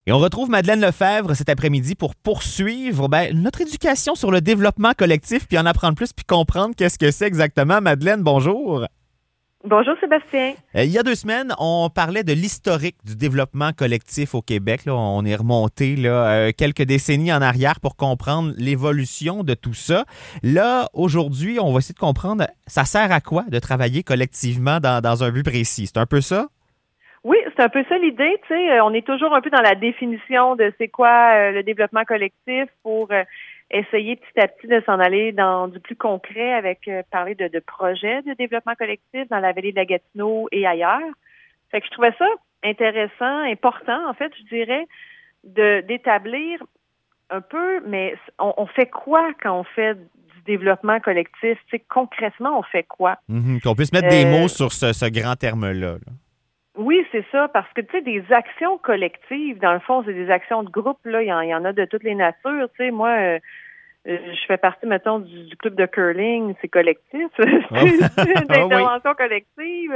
Et on retrouve Madeleine Lefebvre cet après-midi pour poursuivre notre éducation sur le développement collectif, puis en apprendre plus, puis comprendre qu'est-ce que c'est exactement. Madeleine, bonjour. Bonjour Sébastien. Il y a 2 semaines, on parlait de l'historique du développement collectif au Québec. Là, on est remonté quelques décennies en arrière pour comprendre l'évolution de tout ça. Là, aujourd'hui, on va essayer de comprendre, ça sert à quoi de travailler collectivement dans un but précis? C'est un peu ça? Oui, c'est un peu ça l'idée, tu sais, on est toujours un peu dans la définition de c'est quoi le développement collectif pour essayer petit à petit de s'en aller dans du plus concret avec parler de projets de développement collectif dans la vallée de la Gatineau et ailleurs. Fait que je trouvais ça intéressant, important, en fait, je dirais, d'établir un peu, mais on fait quoi quand on fait du développement collectif? Tu sais, concrètement, on fait quoi? Qu'on puisse mettre des mots sur ce grand terme-là. Là. Oui, c'est ça, parce que, tu sais, des actions collectives, dans le fond, c'est des actions de groupe, là, il y en a de toutes les natures, tu sais, moi, je fais partie, mettons, du club de curling, c'est collectif, c'est d'intervention collective,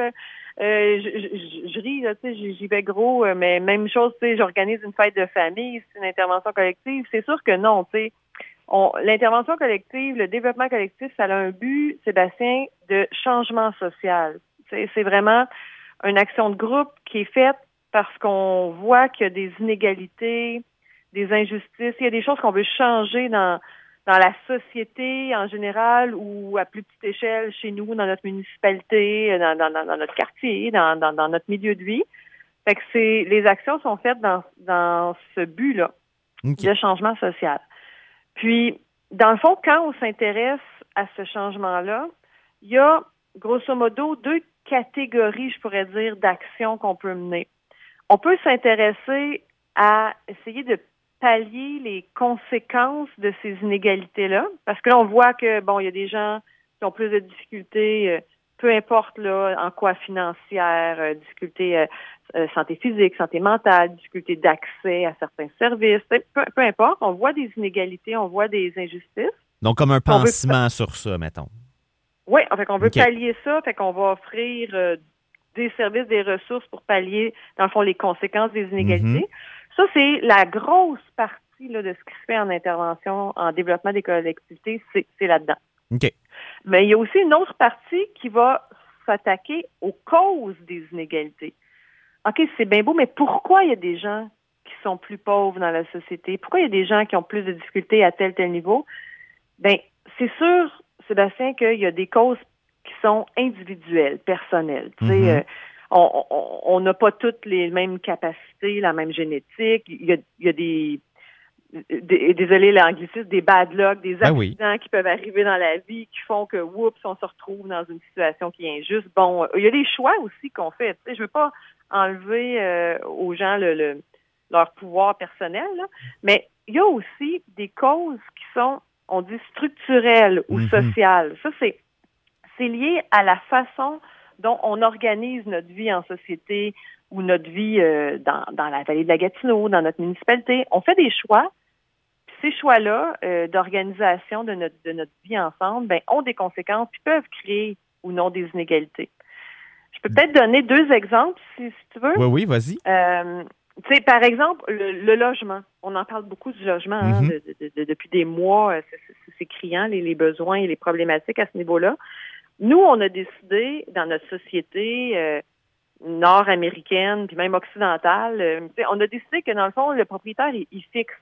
je ris, là, tu sais, j'y vais gros, mais même chose, tu sais, j'organise une fête de famille, c'est une intervention collective, c'est sûr que non, tu sais, l'intervention collective, le développement collectif, ça a un but, Sébastien, de changement social, c'est vraiment une action de groupe qui est faite parce qu'on voit qu'il y a des inégalités, des injustices, il y a des choses qu'on veut changer dans la société en général ou à plus petite échelle chez nous, dans notre municipalité, dans notre quartier, dans notre milieu de vie. Fait que les actions sont faites dans ce but-là, de changement social. Puis, dans le fond, quand on s'intéresse à ce changement-là, il y a grosso modo 2 catégories, je pourrais dire, d'actions qu'on peut mener. On peut s'intéresser à essayer de pallier les conséquences de ces inégalités-là, parce que là, on voit que, bon, il y a des gens qui ont plus de difficultés, peu importe là, en quoi financière, difficultés santé physique, santé mentale, difficultés d'accès à certains services, peu importe, on voit des inégalités, on voit des injustices. Donc, comme un pansement sur ça, mettons. Oui, fait qu'on veut pallier ça, fait qu'on va offrir des services, des ressources pour pallier, dans le fond, les conséquences des inégalités. Ça, c'est la grosse partie là, de ce qui se fait en intervention, en développement des collectivités, c'est là-dedans. Mais il y a aussi une autre partie qui va s'attaquer aux causes des inégalités. OK, c'est bien beau, mais pourquoi il y a des gens qui sont plus pauvres dans la société? Pourquoi il y a des gens qui ont plus de difficultés à tel niveau? Bien, c'est sûr, Sébastien, qu'il y a des causes qui sont individuelles, personnelles. Tu sais, on n'a pas toutes les mêmes capacités, la même génétique. Il y a des désolé l'anglicisme, des bad luck, des accidents qui peuvent arriver dans la vie qui font que, oups, on se retrouve dans une situation qui est injuste. Bon, il y a des choix aussi qu'on fait. Tu sais, je veux pas enlever aux gens leur pouvoir personnel, là, mais il y a aussi des causes qui sont, on dit, structurelles ou sociales. Ça, c'est lié à la façon dont on organise notre vie en société ou notre vie dans la vallée de la Gatineau, dans notre municipalité. On fait des choix. Puis ces choix-là d'organisation de notre vie ensemble ont des conséquences qui peuvent créer ou non des inégalités. Je peux peut-être donner 2 exemples, si tu veux. Oui, vas-y. Tu sais, par exemple, le logement. On en parle beaucoup du logement depuis des mois. C'est criant, les besoins et les problématiques à ce niveau-là. Nous, on a décidé, dans notre société nord-américaine, puis même occidentale, on a décidé que, dans le fond, le propriétaire, il fixe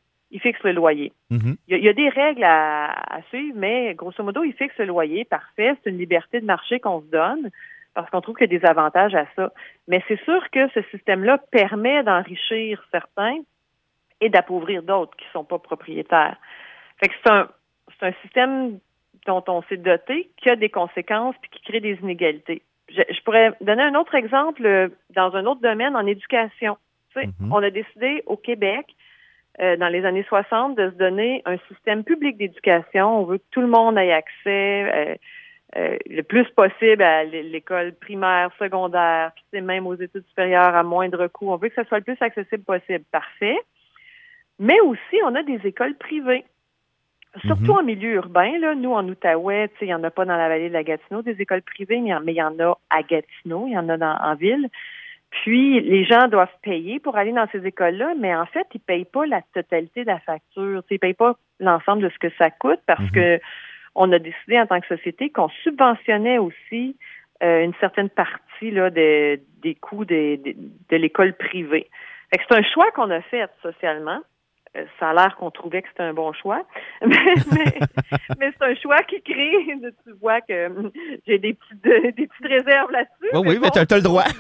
le loyer. Il y a des règles à suivre, mais grosso modo, il fixe le loyer. Parfait, c'est une liberté de marché qu'on se donne parce qu'on trouve qu'il y a des avantages à ça. Mais c'est sûr que ce système-là permet d'enrichir certains et d'appauvrir d'autres qui ne sont pas propriétaires. Fait que c'est un système dont on s'est doté, qui a des conséquences puis qui crée des inégalités. Je pourrais donner un autre exemple dans un autre domaine, en éducation. Tu sais, on a décidé au Québec, dans les années 60, de se donner un système public d'éducation. On veut que tout le monde ait accès le plus possible à l'école primaire, secondaire, puis même aux études supérieures à moindre coût. On veut que ça soit le plus accessible possible. Parfait. Mais aussi, on a des écoles privées. Surtout en milieu urbain, là, nous, en Outaouais, il n'y en a pas dans la vallée de la Gatineau, des écoles privées, mais il y en a à Gatineau, il y en a en ville. Puis, les gens doivent payer pour aller dans ces écoles-là, mais en fait, ils ne payent pas la totalité de la facture. Ils ne payent pas l'ensemble de ce que ça coûte parce que on a décidé en tant que société qu'on subventionnait aussi une certaine partie là, des coûts de l'école privée. Fait que c'est un choix qu'on a fait socialement. Ça a l'air qu'on trouvait que c'était un bon choix, mais c'est un choix qui crée, tu vois que j'ai des petites réserves là-dessus. Oui, mais tu as le droit.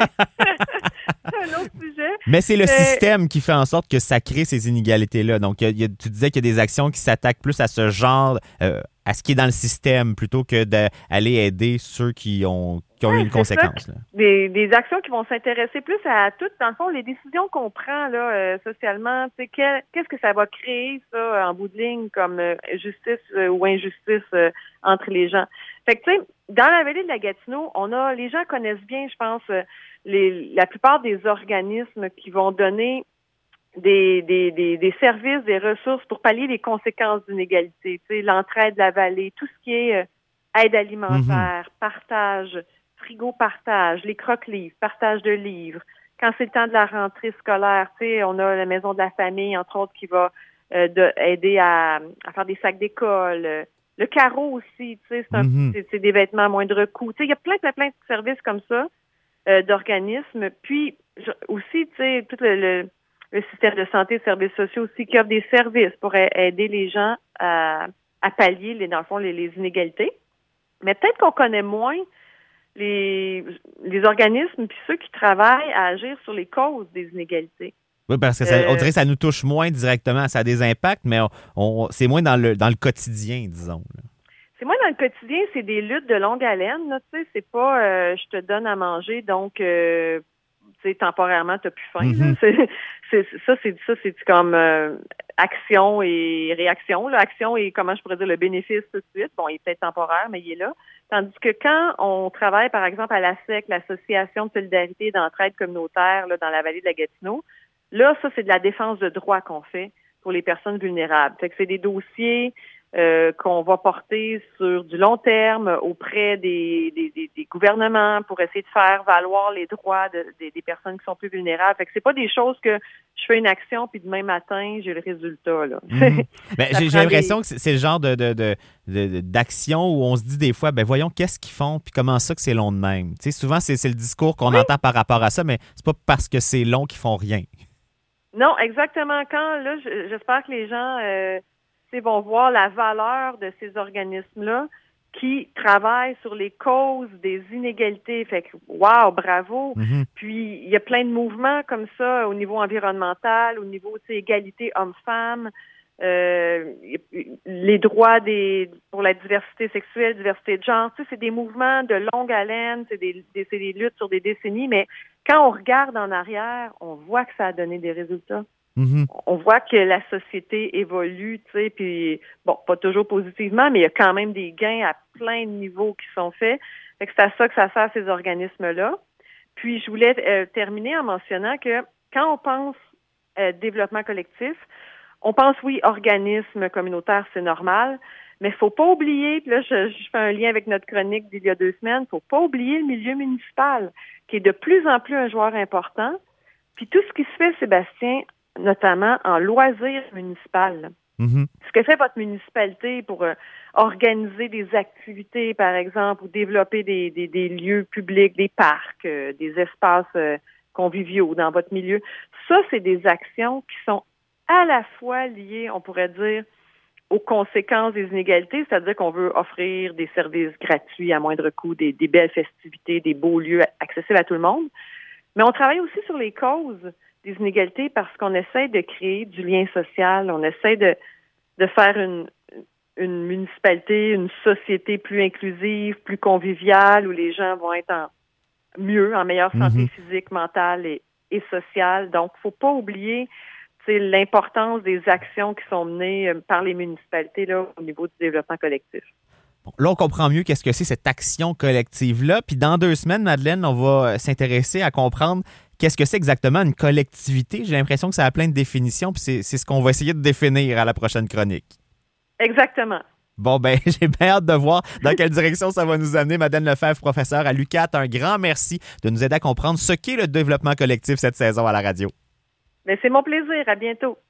C'est un autre sujet. Mais c'est le système qui fait en sorte que ça crée ces inégalités-là. Donc, tu disais qu'il y a des actions qui s'attaquent plus à ce genre, à ce qui est dans le système, plutôt que d'aller aider ceux qui ont eu une conséquence. Là. Des actions qui vont s'intéresser plus à toutes, dans le fond, les décisions qu'on prend là socialement. Qu'est-ce que ça va créer, ça, en bout de ligne, comme justice ou injustice entre les gens. Fait que, tu sais, dans la vallée de la Gatineau, les gens connaissent bien, je pense, la plupart des organismes qui vont donner des services, des ressources pour pallier les conséquences d'inégalité. Tu sais, l'entraide de la vallée, tout ce qui est aide alimentaire, partage, frigo-partage, les croque-livres, partage de livres. Quand c'est le temps de la rentrée scolaire, tu sais, on a la maison de la famille, entre autres, qui va aider à faire des sacs d'école. Le carreau aussi, tu sais, c'est des vêtements à moindre coût. Tu sais, il y a plein de services comme ça, d'organismes. Puis aussi, tu sais, tout le système de santé, services sociaux aussi, qui offre des services pour aider les gens à pallier, dans le fond, les inégalités. Mais peut-être qu'on connaît moins les organismes puis ceux qui travaillent à agir sur les causes des inégalités. Oui, parce que on dirait que ça nous touche moins directement. Ça a des impacts, mais c'est moins dans le quotidien, disons. Là. C'est moins dans le quotidien, c'est des luttes de longue haleine. Là, tu sais, c'est pas je te donne à manger, donc temporairement, tu n'as plus faim. Là. C'est comme action et réaction. Là. Action et, comment je pourrais dire, le bénéfice tout de suite. Bon, il est peut-être temporaire, mais il est là. Tandis que quand on travaille, par exemple, à l'ASEC, l'Association de solidarité et d'entraide communautaire là, dans la vallée de la Gatineau, là, ça, c'est de la défense de droits qu'on fait pour les personnes vulnérables. Fait que c'est des dossiers qu'on va porter sur du long terme auprès des gouvernements pour essayer de faire valoir les droits des personnes qui sont plus vulnérables. Fait que c'est pas des choses que je fais une action puis demain matin j'ai le résultat là. Ben, j'ai l'impression que c'est le genre d'action où on se dit des fois ben voyons qu'est-ce qu'ils font puis comment ça que c'est long de même. Tu sais, souvent c'est le discours qu'on entend par rapport à ça, mais c'est pas parce que c'est long qu'ils font rien. Non, exactement. Quand là, j'espère que les gens vont voir la valeur de ces organismes-là qui travaillent sur les causes des inégalités. Fait que, wow, bravo! Puis, il y a plein de mouvements comme ça au niveau environnemental, au niveau, égalité hommes-femmes, les droits pour la diversité sexuelle, diversité de genre. Tu sais, c'est des mouvements de longue haleine, c'est des luttes sur des décennies, mais quand on regarde en arrière, on voit que ça a donné des résultats. On voit que la société évolue, tu sais, puis bon, pas toujours positivement, mais il y a quand même des gains à plein de niveaux qui sont faits. Fait que c'est à ça que ça sert ces organismes-là. Puis je voulais terminer en mentionnant que quand on pense développement collectif, on pense oui, organisme communautaire, c'est normal, mais faut pas oublier, puis là je fais un lien avec notre chronique d'il y a 2 semaines, faut pas oublier le milieu municipal, qui est de plus en plus un joueur important. Puis tout ce qui se fait, Sébastien, notamment en loisirs municipal. Ce que fait votre municipalité pour organiser des activités, par exemple, ou développer des lieux publics, des parcs, des espaces conviviaux dans votre milieu, ça, c'est des actions qui sont à la fois liées, on pourrait dire, aux conséquences des inégalités, c'est-à-dire qu'on veut offrir des services gratuits à moindre coût, des belles festivités, des beaux lieux accessibles à tout le monde. Mais on travaille aussi sur les causes des inégalités parce qu'on essaie de créer du lien social, on essaie de faire une municipalité, une société plus inclusive, plus conviviale, où les gens vont être en meilleure santé physique, mentale et sociale. Donc, faut pas oublier l'importance des actions qui sont menées par les municipalités là, au niveau du développement collectif. Là, on comprend mieux qu'est-ce que c'est cette action collective-là. Puis dans 2 semaines, Madeleine, on va s'intéresser à comprendre qu'est-ce que c'est exactement une collectivité. J'ai l'impression que ça a plein de définitions, puis c'est ce qu'on va essayer de définir à la prochaine chronique. Exactement. Bon, ben, j'ai bien hâte de voir dans quelle direction ça va nous amener. Madeleine Lefebvre, professeure à l'UQAT, un grand merci de nous aider à comprendre ce qu'est le développement collectif cette saison à la radio. Mais c'est mon plaisir. À bientôt.